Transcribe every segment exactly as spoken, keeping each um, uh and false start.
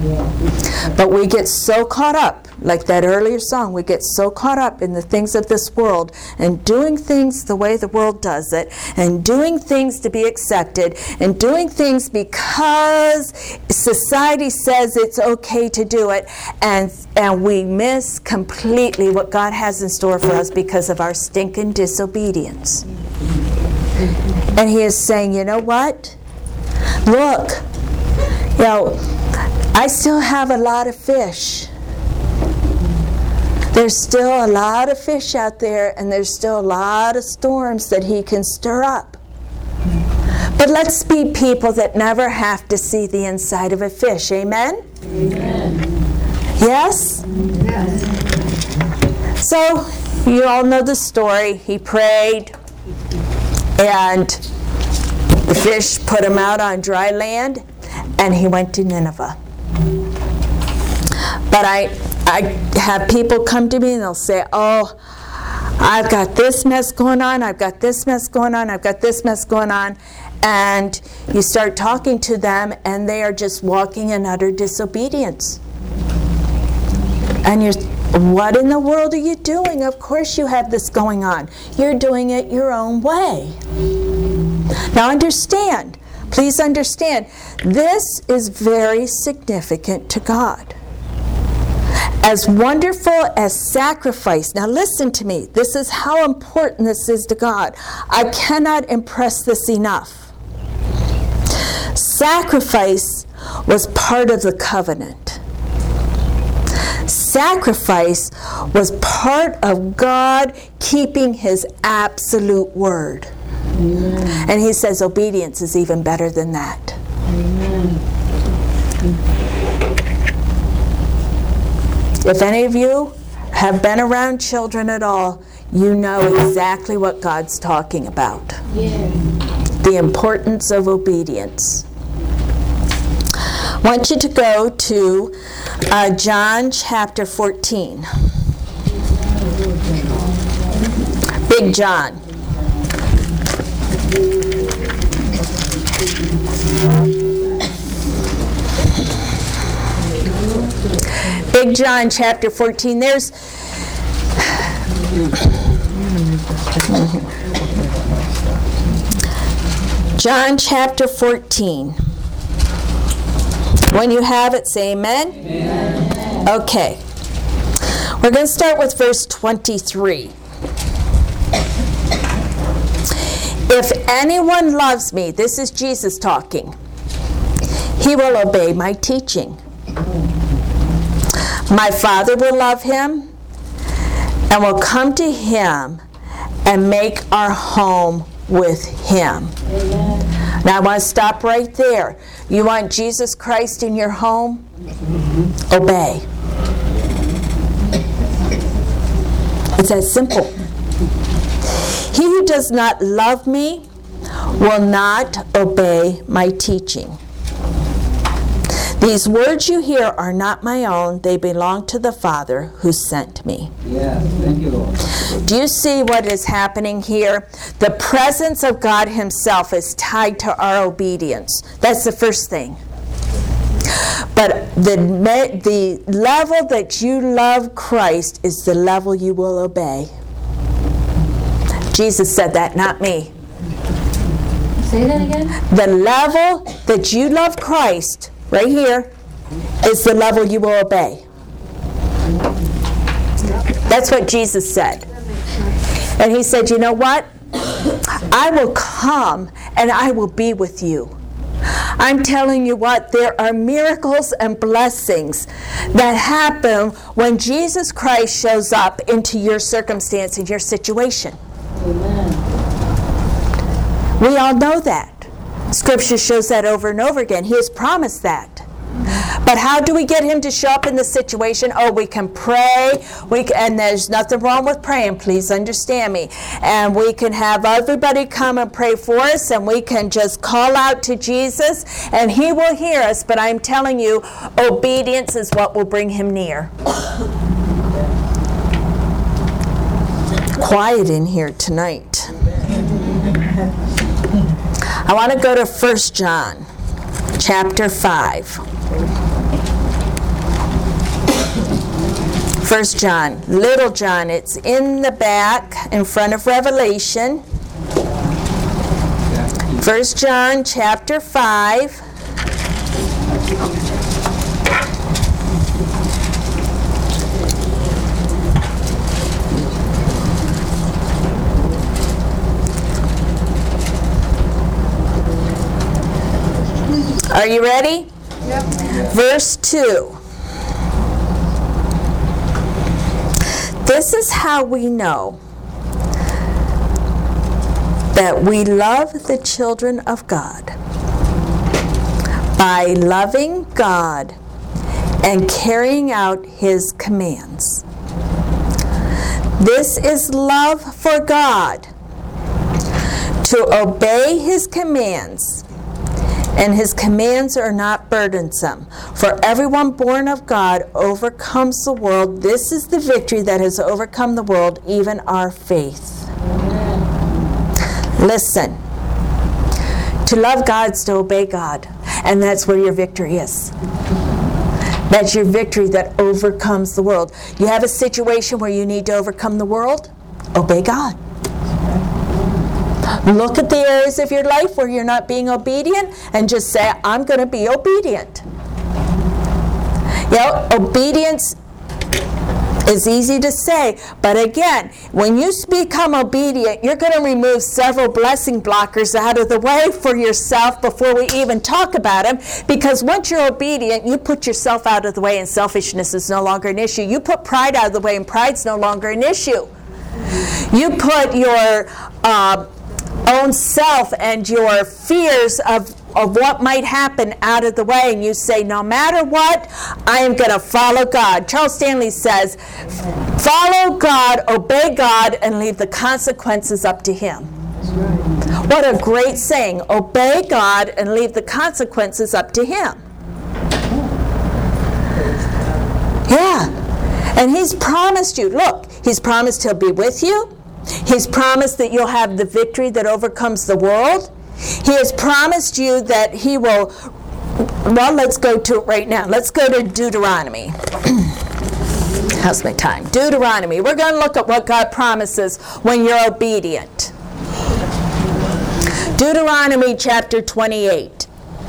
But we get so caught up, like that earlier song, we get so caught up in the things of this world and doing things the way the world does it, and doing things to be accepted, and doing things because society says it's okay to do it, and and we miss completely what God has in store for us because of our stinking disobedience. And he is saying, you know what? Look, you know, I still have a lot of fish. There's still a lot of fish out there, and there's still a lot of storms that he can stir up. But let's be people that never have to see the inside of a fish. Amen? Amen. Yes? Yes. So, you all know the story. He prayed, and the fish put him out on dry land, and he went to Nineveh. But I, I have people come to me and they'll say, oh, I've got this mess going on, I've got this mess going on, I've got this mess going on. And you start talking to them and they are just walking in utter disobedience. And you're, what in the world are you doing? Of course you have this going on. You're doing it your own way. Now understand, please understand, this is very significant to God. As wonderful as sacrifice, now listen to me, this is how important this is to God. I cannot impress this enough. Sacrifice was part of the covenant. Sacrifice was part of God keeping his absolute word. Amen. And he says obedience is even better than that. Amen. If any of you have been around children at all, you know exactly what God's talking about. Yeah. The importance of obedience. I want you to go to uh, John chapter fourteen. Big John. Big John chapter fourteen. There's John chapter fourteen. When you have it, say amen. Amen. Okay. We're going to start with verse twenty-three. If anyone loves me, this is Jesus talking, he will obey my teaching. My Father will love him and will come to him and make our home with him. Amen. Now I want to stop right there. You want Jesus Christ in your home? Mm-hmm. Obey. It's that simple. He who does not love me will not obey my teaching. These words you hear are not my own. They belong to the Father who sent me. Yes, thank you, Lord. Do you see what is happening here? The presence of God himself is tied to our obedience. That's the first thing. But the, the level that you love Christ is the level you will obey. Jesus said that, not me. Say that again? The level that you love Christ, right here, is the level you will obey. That's what Jesus said. And he said, you know what? I will come and I will be with you. I'm telling you what, there are miracles and blessings that happen when Jesus Christ shows up into your circumstance and your situation. Amen. We all know that. Scripture shows that over and over again. He has promised that. But how do we get him to show up in the situation? Oh, we can pray, we can, and there's nothing wrong with praying, please understand me. And we can have everybody come and pray for us, and we can just call out to Jesus, and he will hear us. But I'm telling you, obedience is what will bring him near. Quiet in here tonight. I want to go to First John chapter five. First John, Little John. It's in the back in front of Revelation. First John chapter five. Are you ready? Yep. Verse two. This is how we know that we love the children of God, by loving God and carrying out His commands. This is love for God, to obey His commands, and His commands are not burdensome. For everyone born of God overcomes the world. This is the victory that has overcome the world, even our faith. Listen, to love God is to obey God, and that's where your victory is. That's your victory that overcomes the world. You have a situation where you need to overcome the world, obey God. Look at the areas of your life where you're not being obedient and just say, I'm going to be obedient. You know, obedience is easy to say, but again, when you become obedient, you're going to remove several blessing blockers out of the way for yourself before we even talk about them, because once you're obedient, you put yourself out of the way and selfishness is no longer an issue. You put pride out of the way and pride's no longer an issue. You put your uh, own self and your fears of, of what might happen out of the way, and you say, no matter what, I am going to follow God. Charles Stanley says, follow God, obey God, and leave the consequences up to Him. What a great saying. Obey God and leave the consequences up to Him. Yeah. And He's promised you, look, He's promised He'll be with you. He's promised that you'll have the victory that overcomes the world. He has promised you that He will, well, let's go to it right now. Let's go to Deuteronomy. How's my time? Deuteronomy. We're going to look at what God promises when you're obedient. Deuteronomy chapter twenty-eight.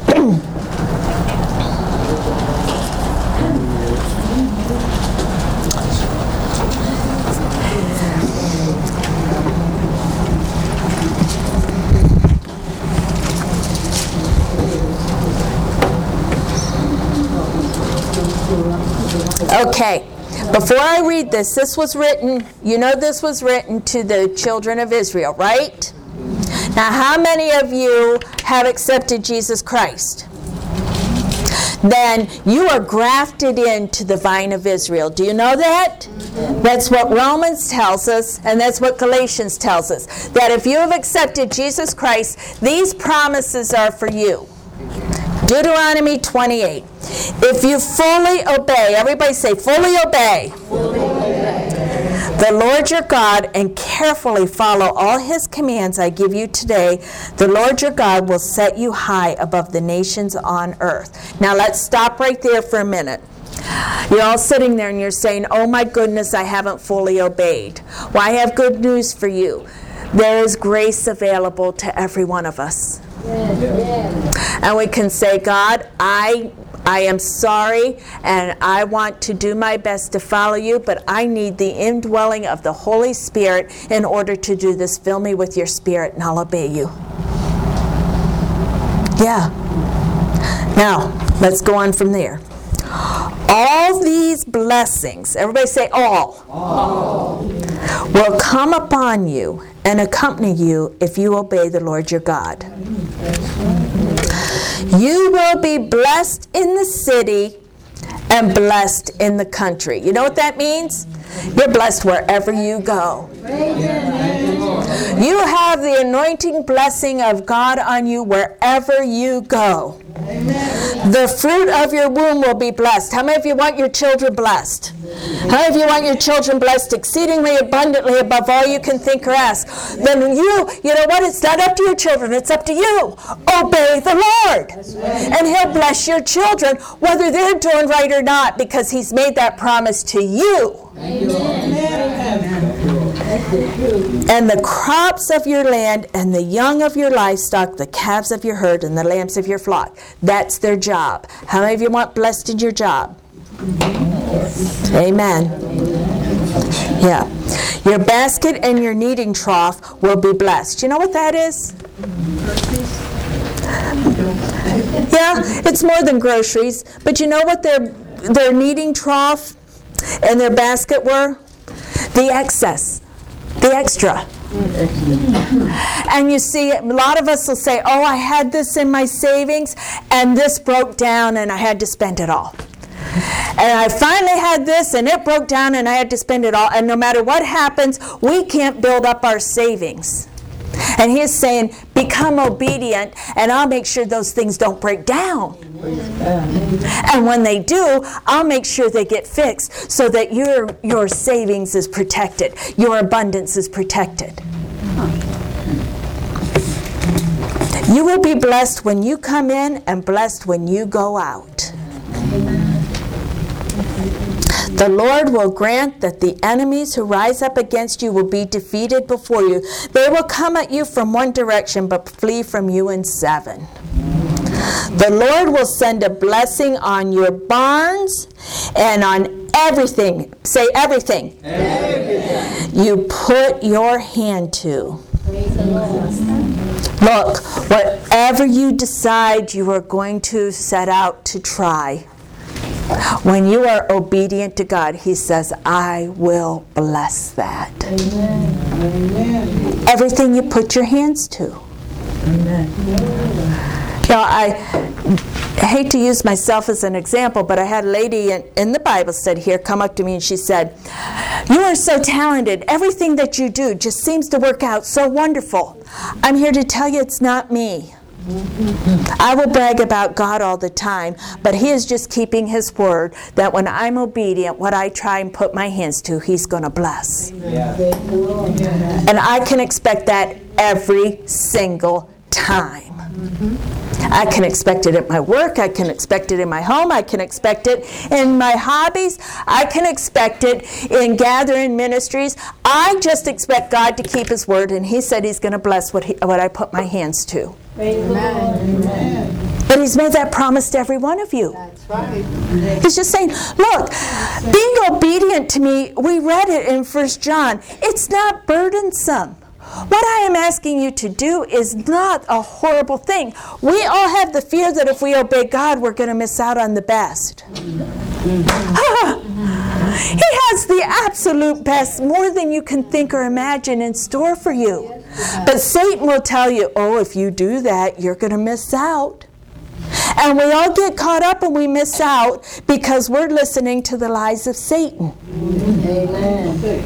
Okay, before I read this, this was written, you know this was written to the children of Israel, right? Now, how many of you have accepted Jesus Christ? Then you are grafted into the vine of Israel. Do you know that? That's what Romans tells us, and that's what Galatians tells us. That if you have accepted Jesus Christ, these promises are for you. Deuteronomy twenty-eight. If you fully obey, everybody say, fully obey, fully obey the Lord your God and carefully follow all His commands I give you today, the Lord your God will set you high above the nations on earth. Now let's stop right there for a minute. You're all sitting there and you're saying, oh my goodness, I haven't fully obeyed. Well, I have good news for you. There is grace available to every one of us. Yes, yes. And we can say, God, I I am sorry, and I want to do my best to follow you, but I need the indwelling of the Holy Spirit in order to do this. Fill me with your Spirit, and I'll obey you. Yeah. Now, let's go on from there. All these blessings, everybody say all, all, will come upon you and accompany you if you obey the Lord your God. You will be blessed in the city and blessed in the country. You know what that means? You're blessed wherever you go. You have the anointing blessing of God on you wherever you go. Amen. The fruit of your womb will be blessed. How many of you want your children blessed? How many of you want your children blessed exceedingly abundantly above all you can think or ask? Then you, you know what? It's not up to your children. It's up to you. Obey the Lord. And He'll bless your children whether they're doing right or not, because He's made that promise to you. Amen. And the crops of your land and the young of your livestock, the calves of your herd and the lambs of your flock. That's their job. How many of you want blessed in your job? Amen. Yeah. Your basket and your kneading trough will be blessed. You know what that is? Yeah, it's more than groceries. But you know what their, their kneading trough and their basket were? The excess. The extra. And you see, a lot of us will say, oh, I had this in my savings, and this broke down, and I had to spend it all. And I finally had this, and it broke down, and I had to spend it all. And no matter what happens, we can't build up our savings. And He is saying, become obedient, and I'll make sure those things don't break down. And when they do, I'll make sure they get fixed so that your, your savings is protected. Your abundance is protected. You will be blessed when you come in and blessed when you go out. The Lord will grant that the enemies who rise up against you will be defeated before you. They will come at you from one direction, but flee from you in seven. The Lord will send a blessing on your barns and on everything. Say everything. Everything. You put your hand to. Look, whatever you decide you are going to set out to try, when you are obedient to God, He says, I will bless that. Amen. Amen. Everything you put your hands to. Amen. You know, I hate to use myself as an example, but I had a lady in, in the Bible study here come up to me and she said, you are so talented. Everything that you do just seems to work out so wonderful. I'm here to tell you it's not me. I will brag about God all the time, but He is just keeping His word that when I'm obedient, what I try and put my hands to, He's going to bless. Yeah. And I can expect that every single time. Mm-hmm. I can expect it at my work. I can expect it in my home. I can expect it in my hobbies. I can expect it in gathering ministries. I just expect God to keep His word, and He said He's going to bless what, he, what I put my hands to. Amen. Amen. But He's made that promise to every one of you. That's right. He's just saying, look, being obedient to me, we read it in First John, it's not burdensome. What I am asking you to do is not a horrible thing. We all have the fear that if we obey God, we're going to miss out on the best. He has the absolute best, more than you can think or imagine, in store for you. But Satan will tell you, oh, if you do that, you're going to miss out. And we all get caught up and we miss out because we're listening to the lies of Satan. Amen.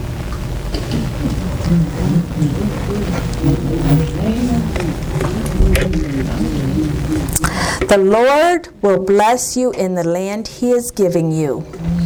The Lord will bless you in the land He is giving you.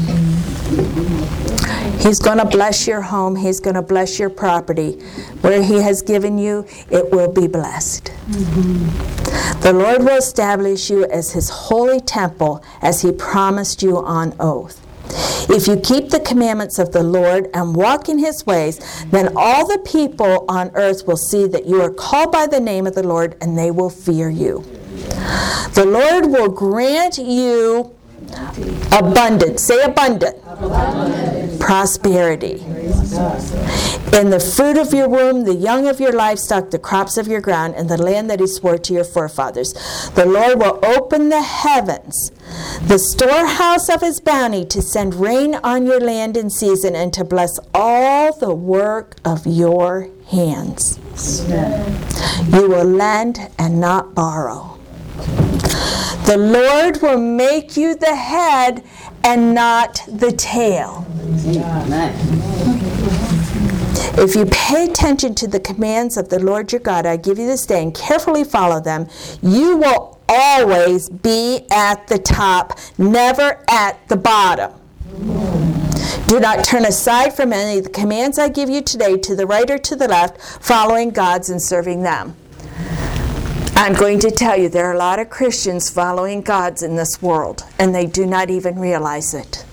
He's going to bless your home. He's going to bless your property. Where He has given you, it will be blessed. Mm-hmm. The Lord will establish you as His holy temple, as He promised you on oath. If you keep the commandments of the Lord and walk in His ways, then all the people on earth will see that you are called by the name of the Lord, and they will fear you. The Lord will grant you abundance. Say abundant. Abundance. Prosperity. In the fruit of your womb, the young of your livestock, the crops of your ground, and the land that He swore to your forefathers. The Lord will open the heavens, the storehouse of His bounty, to send rain on your land in season and to bless all the work of your hands. Amen. You will lend and not borrow. The Lord will make you the head and not the tail. If you pay attention to the commands of the Lord your God, I give you this day, and carefully follow them, you will always be at the top, never at the bottom. Do not turn aside from any of the commands I give you today to the right or to the left, following gods and serving them. I'm going to tell you, there are a lot of Christians following gods in this world, and they do not even realize it.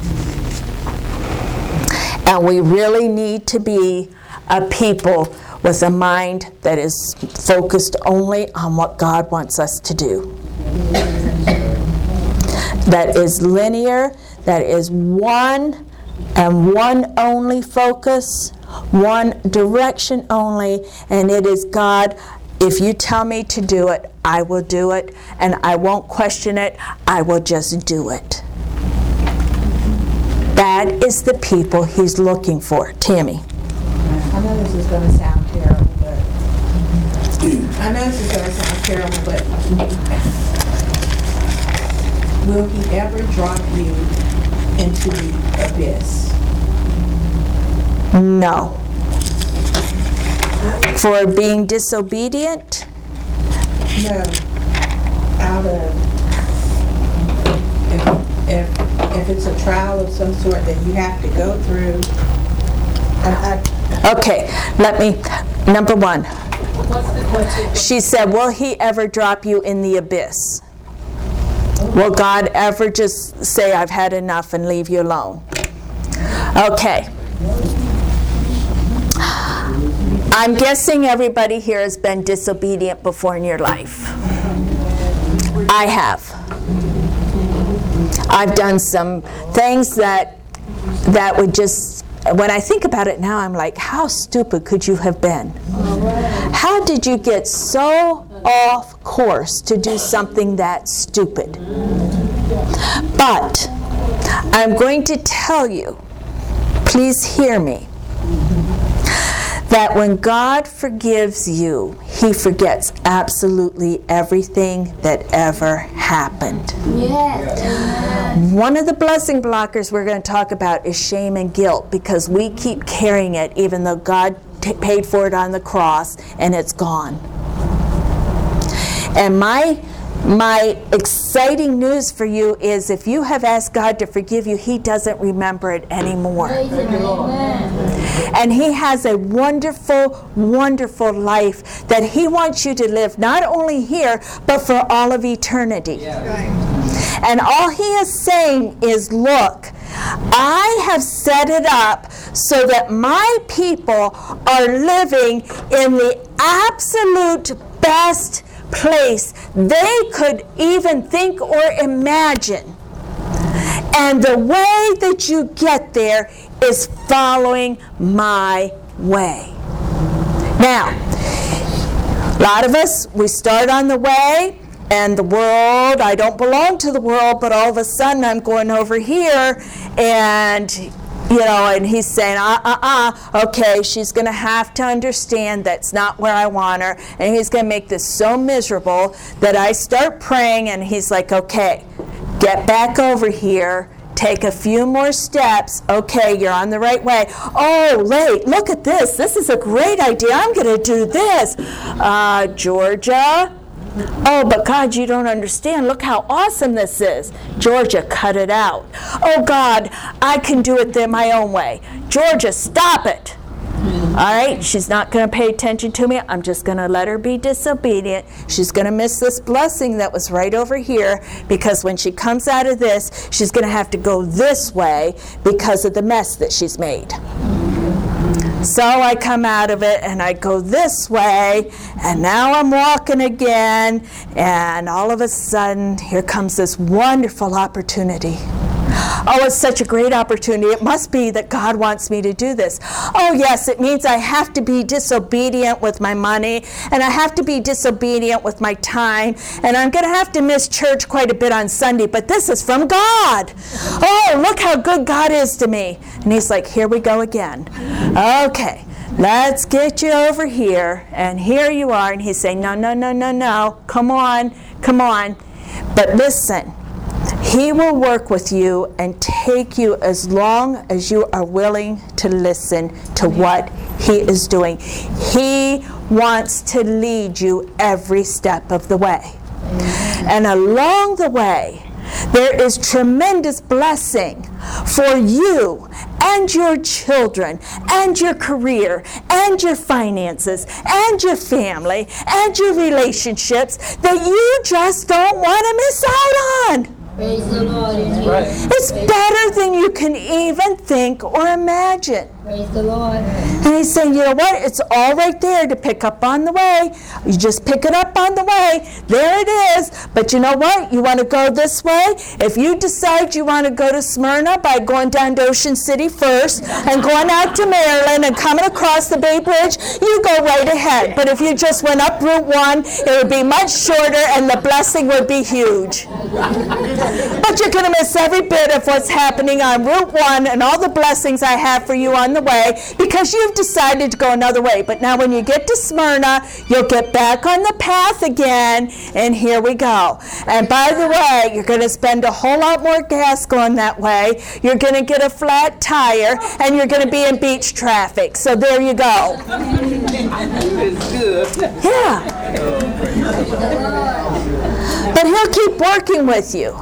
And we really need to be a people with a mind that is focused only on what God wants us to do. That is linear, that is one and one only focus, one direction only, and it is God. If you tell me to do it, I will do it, and I won't question it. I will just do it. That is the people He's looking for. Tammy. I know this is going to sound terrible, but I know this is going to sound terrible, but will He ever drop you into the abyss? No. For being disobedient? No. Out of, if, if, if it's a trial of some sort that you have to go through. I, I, Okay, let me, number one. She said, will He ever drop you in the abyss? Will God ever just say, I've had enough, and leave you alone? Okay. I'm guessing everybody here has been disobedient before in your life. I have. I've done some things that that would just, when I think about it now, I'm like, how stupid could you have been? How did you get so off course to do something that stupid? But I'm going to tell you, please hear me, that when God forgives you, He forgets absolutely everything that ever happened. Yes. One of the blessing blockers we're going to talk about is shame and guilt, because we keep carrying it even though God t- paid for it on the cross and it's gone. And my My exciting news for you is if you have asked God to forgive you, He doesn't remember it anymore. Amen. And He has a wonderful, wonderful life that He wants you to live, not only here, but for all of eternity. yeah. And all He is saying is, look, I have set it up so that my people are living in the absolute best place they could even think or imagine. And the way that you get there is following my way. Now, a lot of us, we start on the way, and the world, I don't belong to the world, but all of a sudden I'm going over here, and you know, and He's saying, uh, uh, uh, okay, she's going to have to understand that's not where I want her, and He's going to make this so miserable that I start praying, and He's like, okay, get back over here, take a few more steps, okay, you're on the right way. Oh, wait, look at this, this is a great idea, I'm going to do this. Uh, Georgia? Oh, but God, you don't understand. Look how awesome this is. Georgia, cut it out. Oh, God, I can do it my own way. Georgia, stop it. All right, she's not going to pay attention to me. I'm just going to let her be disobedient. She's going to miss this blessing that was right over here, because when she comes out of this, she's going to have to go this way because of the mess that she's made. So I come out of it and I go this way, and now I'm walking again, and all of a sudden here comes this wonderful opportunity. Oh, it's such a great opportunity. It must be that God wants me to do this. Oh, yes, it means I have to be disobedient with my money, and I have to be disobedient with my time, and I'm going to have to miss church quite a bit on Sunday, but this is from God. Oh, look how good God is to me. And He's like, here we go again. Okay, let's get you over here, and here you are. And He's saying, no, no, no, no, no, come on, come on. But listen, He will work with you and take you as long as you are willing to listen to what He is doing. He wants to lead you every step of the way. And along the way, there is tremendous blessing for you and your children and your career and your finances and your family and your relationships that you just don't want to miss out on. Praise the Lord. It's better than you can even think or imagine. Praise the Lord. And He's saying, you know what? It's all right there to pick up on the way. You just pick it up on the way. There it is. But you know what? You want to go this way? If you decide you want to go to Smyrna by going down to Ocean City first and going out to Maryland and coming across the Bay Bridge, you go right ahead. But if you just went up Route one, it would be much shorter and the blessing would be huge. But you're going to miss every bit of what's happening on Route one and all the blessings I have for you on the way because you've decided to go another way. But now when you get to Smyrna, you'll get back on the path again, and here we go. And by the way, you're going to spend a whole lot more gas going that way. You're going to get a flat tire, and you're going to be in beach traffic. So there you go. Yeah. But He'll keep working with you.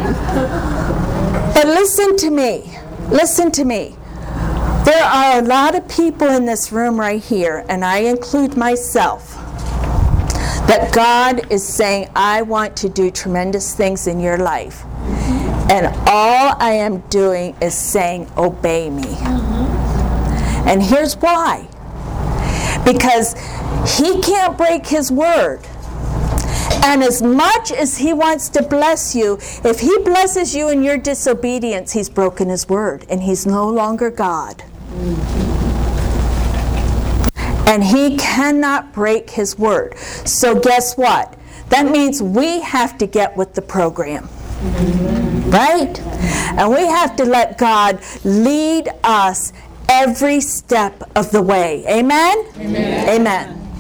But listen to me. Listen to me. There are a lot of people in this room right here, and I include myself, that God is saying, I want to do tremendous things in your life. And all I am doing is saying, obey me. And here's why. Because He can't break His word. And as much as He wants to bless you, if He blesses you in your disobedience, He's broken His word, and He's no longer God. And He cannot break His word. So guess what? That means we have to get with the program. Right? And we have to let God lead us every step of the way. Amen? Amen. Amen.